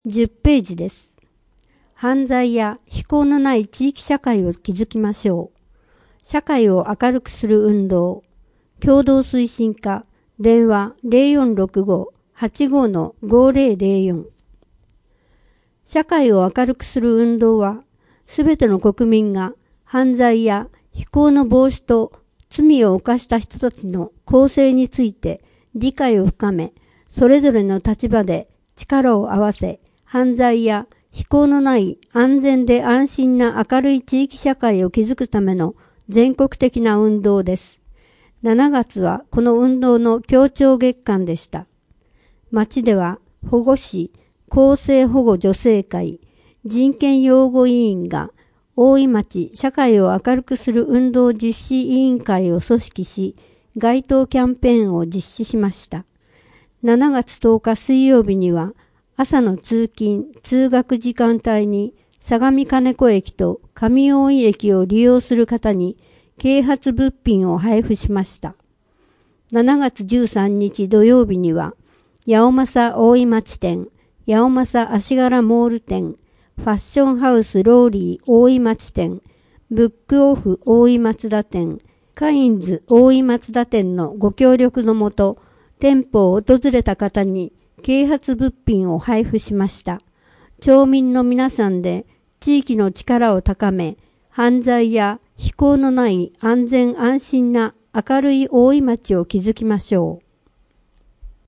10ページです。犯罪や非行のない地域社会を築きましょう。社会を明るくする運動。共同推進課、電話0465-85-5004。社会を明るくする運動は、すべての国民が犯罪や非行の防止と罪を犯した人たちの更生について理解を深め、それぞれの立場で力を合わせ、犯罪や非行のない安全で安心な明るい地域社会を築くための全国的な運動です。7月はこの運動の協調月間でした。町では保護司、公正保護女性会、人権擁護委員が大井町社会を明るくする運動実施委員会を組織し、街頭キャンペーンを実施しました。7月10日水曜日には、朝の通勤・通学時間帯に相模金子駅と上大井駅を利用する方に啓発物品を配布しました。7月13日土曜日には、八尾正大井町店、八尾正足柄モール店、ファッションハウスローリー大井町店、ブックオフ大井松田店、カインズ大井松田店のご協力のもと、店舗を訪れた方に啓発物品を配布しました。町民の皆さんで地域の力を高め、犯罪や非行のない安全安心な明るい大井町を築きましょう。